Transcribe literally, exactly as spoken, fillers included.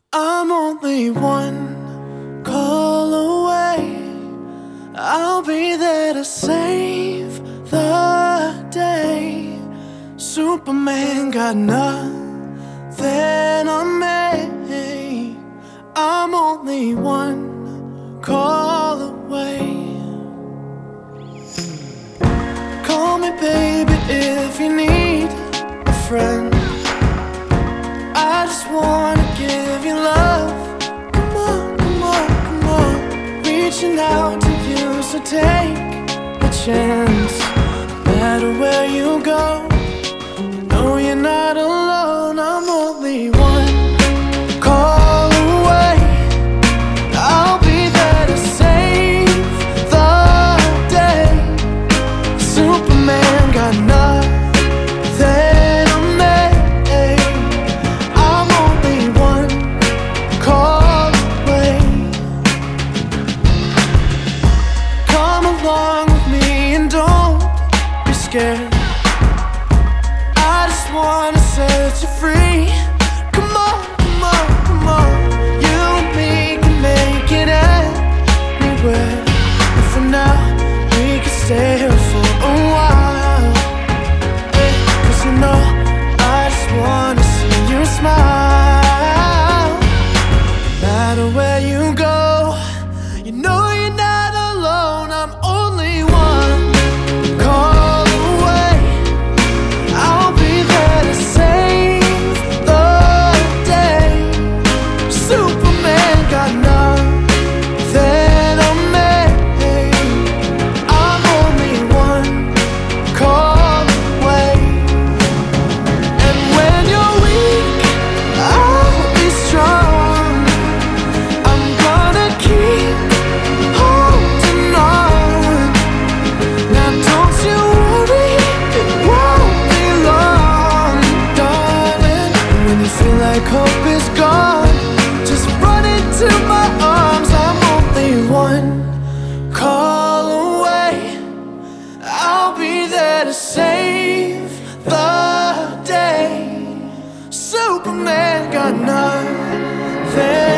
I'm only one call away. I'll be there to save the day. Superman got nothing on me. I'm only one call away. Call me baby if you need a friend. I just wanna give you love. Come on, come on, come on. Reaching out to you, so take a chance. No matter where you go, you know you're not alone. I'm only one call away. I'll be there to save the day. Superman got nothing. Scared. I just wanna set you free. Come on, come on, come on. You and me can make it anywhere. And for now, we can stay here for a while. Hey, 'cause you know, I just wanna see you smile. No matter where you go, you know you're not alone. I'm only one call. Hope is gone, just run into my arms. I'm only one call away. I'll be there to save the day. Superman got nothing.